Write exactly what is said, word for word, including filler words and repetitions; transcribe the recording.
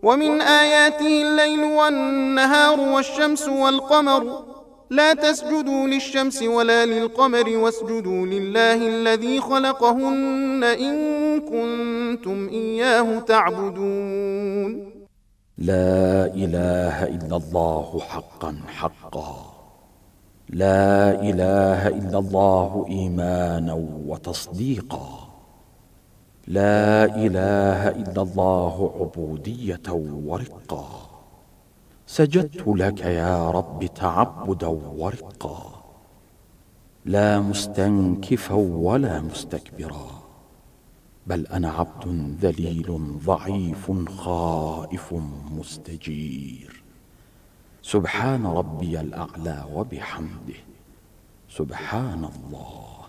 ومن آياته الليل والنهار والشمس والقمر لا تسجدوا للشمس ولا للقمر واسجدوا لله الذي خلقهن إن كنتم إياه تعبدون. لا إله إلا الله حقا حقا، لا إله إلا الله إيمانا وتصديقا، لا إله إلا الله عبودية ورقا. سجدت لك يا رب تعبدا ورقا، لا مستنكفا ولا مستكبرا، بل أنا عبد ذليل ضعيف خائف مستجير. سبحان ربي الأعلى وبحمده، سبحان الله.